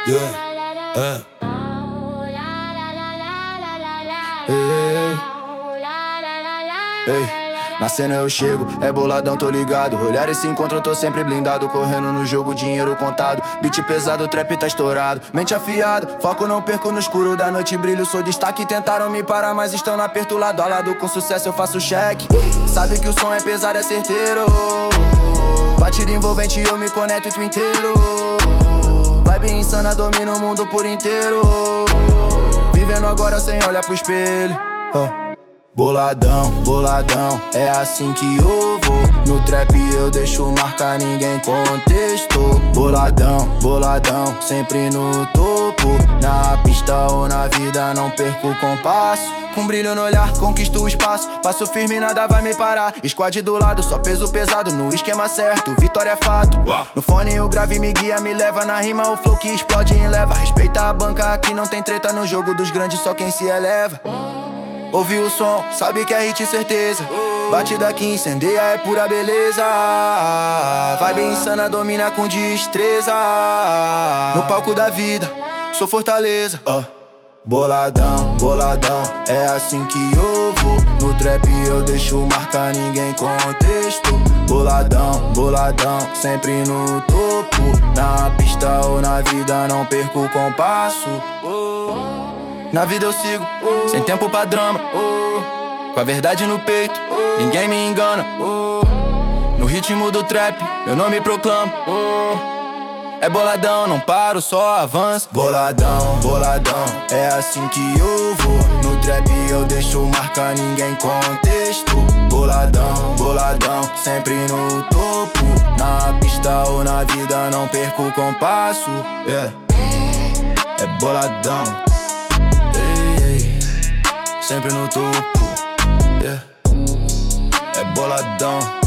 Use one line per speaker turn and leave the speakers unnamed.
Yeah. Ei, na cena eu chego, é boladão, tô ligado. Olhares se encontram, tô sempre blindado. Correndo no jogo, dinheiro contado. Beat pesado, trap tá estourado. Mente afiado, foco não perco no escuro da noite. Brilho, sou destaque, tentaram me parar, mas estão no aperto lado a lado. Com sucesso eu faço cheque. Sabe que o som é pesado, é certeiro. Batida envolvente, eu me conecto o inteiro. Vibe insana, domina o mundo por inteiro. Vivendo agora sem olhar pro espelho. Boladão, boladão, é assim que eu vou. No trap eu deixo marca, ninguém contestou. Boladão, boladão, sempre no topo. Na pista ou na vida não perco o compasso. Com brilho no olhar, conquisto o espaço. Passo firme, nada vai me parar. Squad do lado, só peso pesado. No esquema certo, vitória é fato. No fone o grave me guia, me leva na rima. O flow que explode em leva. Respeita a banca, aqui não tem treta. No jogo dos grandes, só quem se eleva. Ouvi o som, sabe que é hit certeza. Batida que incendeia é pura beleza. Vibe insana, domina com destreza. No palco da vida, sou fortaleza. Boladão, boladão, é assim que eu vou. No trap eu deixo marca, ninguém contestou. Boladão, boladão, sempre no topo. Na pista ou na vida não perco o compasso. Na vida eu sigo, sem tempo pra drama. Com a verdade no peito, ninguém me engana. No ritmo do trap, eu não me proclamo. É boladão, não paro, só avanço. Boladão, boladão, é assim que eu vou. No trap eu deixo marca, ninguém contestou. Boladão, boladão, sempre no topo. Na pista ou na vida não perco o compasso. É boladão, sempre no topo. É boladão.